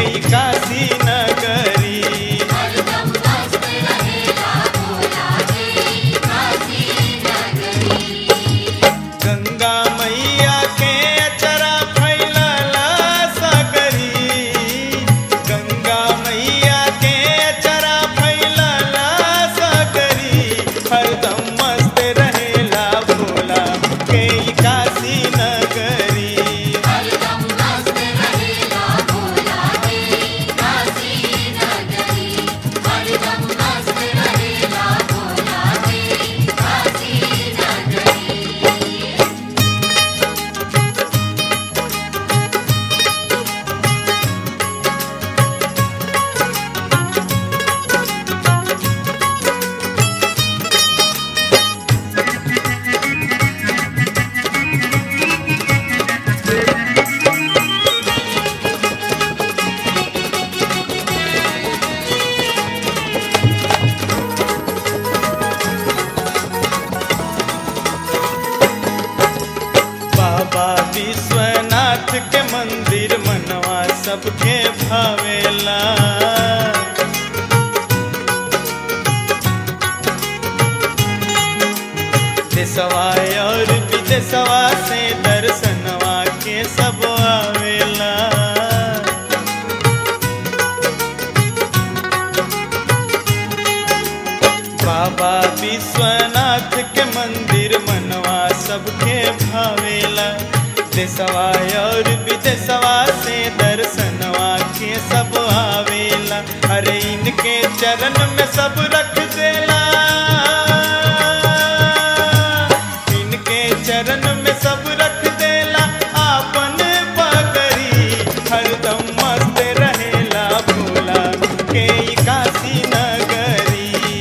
ई काशी नगरी। गंगा मैया के अचरा फैलला सगरी, गंगा मैया के अचरा फैलला सगरी, हरदम मस्त रहेला भोला के ई काशी नगरी। बाबा विश्वनाथ के मंदिर मनवा सबके भावेला। देशवा और विदेशवा से दर्शनवा के सब आवेला। बाबा विश्वनाथ के मंदिर मनवा सबके भावेला। देशवा और विदेशवा से दर्शनवा के सब आवेला। अरे इनके चरण में सब रख देला, इनके चरण में सब रख देला आपन पगड़ी, हरदम मस्त रहेला भोला के ई काशी नगरी।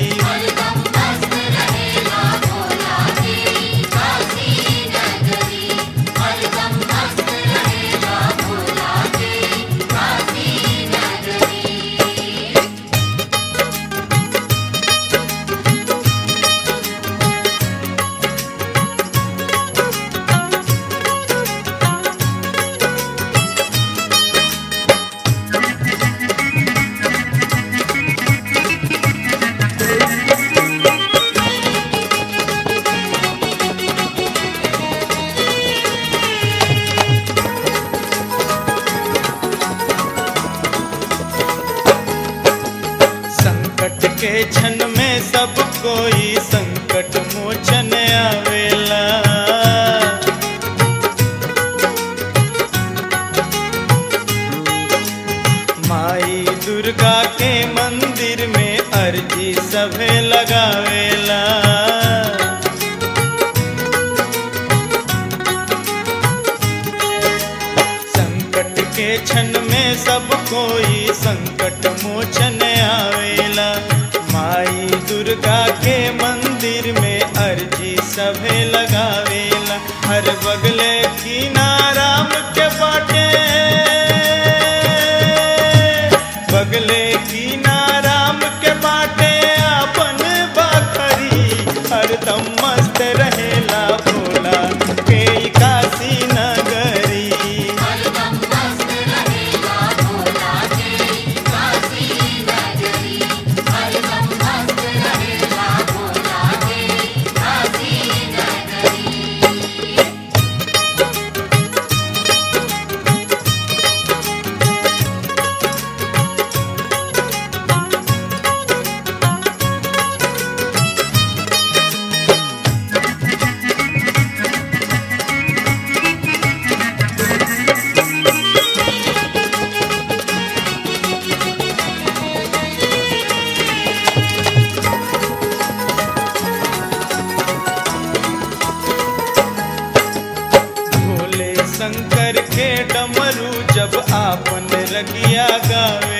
संकट के क्षण में सब कोई संकट मोचन आवेला। माई दुर्गा के मंदिर में अर्जी सभे लगावेला। संकट के क्षण में सब कोई संकट मोचन आवेला। माई दुर्गा के मंदिर में अर्जी सभे लगावेला। हर बगले किनाराम के बाटे, बगले किनाराम के बाटे अपन बखरी, हरदम मस्त रहेला भोला के ई काशी नगरी। शंकर के डमरू जब आपन रगिया गावे,